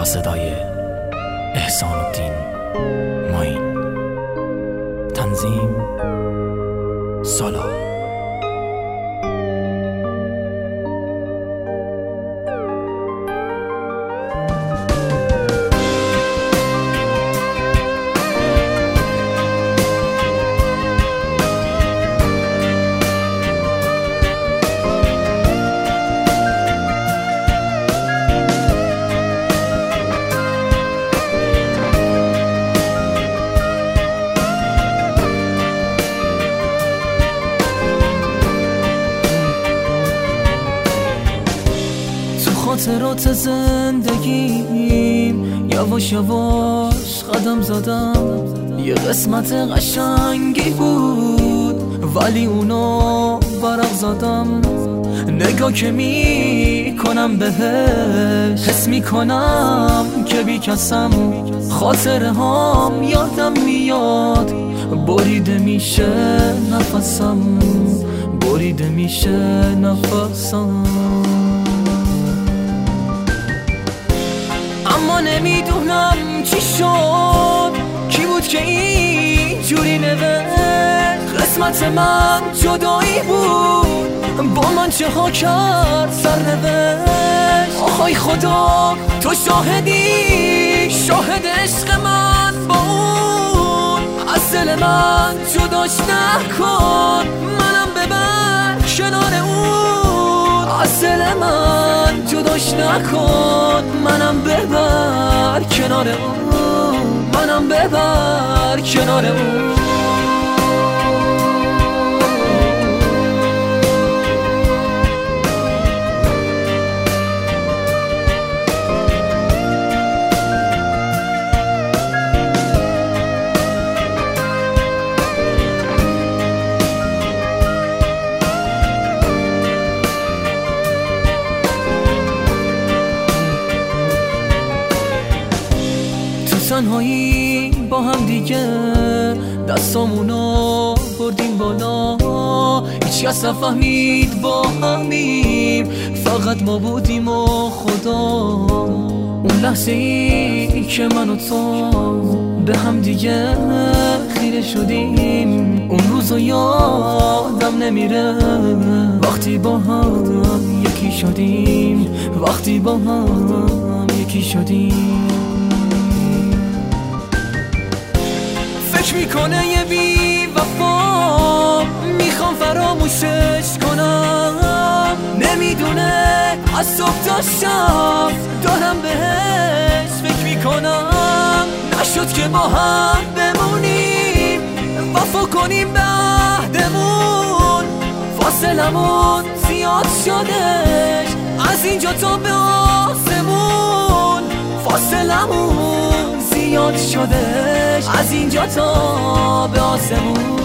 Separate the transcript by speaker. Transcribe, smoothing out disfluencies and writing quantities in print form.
Speaker 1: با صدای احسان الدین معین، تنظیم سالا.
Speaker 2: خاطرات زندگیم یواش یواش قدم زدم، یه قسمت قشنگی بود ولی اونو ورق زدم. نگاه که می کنم بهش حس می کنم که بی کسم، خاطره هام یادم میاد، بریده میشه نفسم، بریده میشه نفسم. اما نمیدونم چی شد، کی بود که اینجوری نوشت قسمت من جدایی بود، با من چه ها کرد سرنوشت. آهای خدا تو شاهدی، شاهد عشق من با اون، از دل من جداش نکن، منم ببر کنار اون، از دل من جداش نکن، منم ببر کنار اون، منم ببر کنار اون. تنهایی با هم دیگه دستامونو بردیم بالا، هیچ کس نفهمید با همیم، فقط ما بودیم و خدا. اون لحظه ای که من و تو به هم دیگه خیره شدیم، اون روزو یادم نمیره، وقتی با هم یکی شدیم، وقتی با هم یکی شدیم. فکر میکنه یه بی وفا، میخوام فراموشش کنم، نمیدونه از صبح تا شب دارم بهش فکر میکنم. نشد که با هم بمونیم، وفا کنیم به عهدمون، فاصلمون زیاد شدش از اینجا تا به آسمون، فاصلمون زیاد شدش از اینجا تا به آسمون.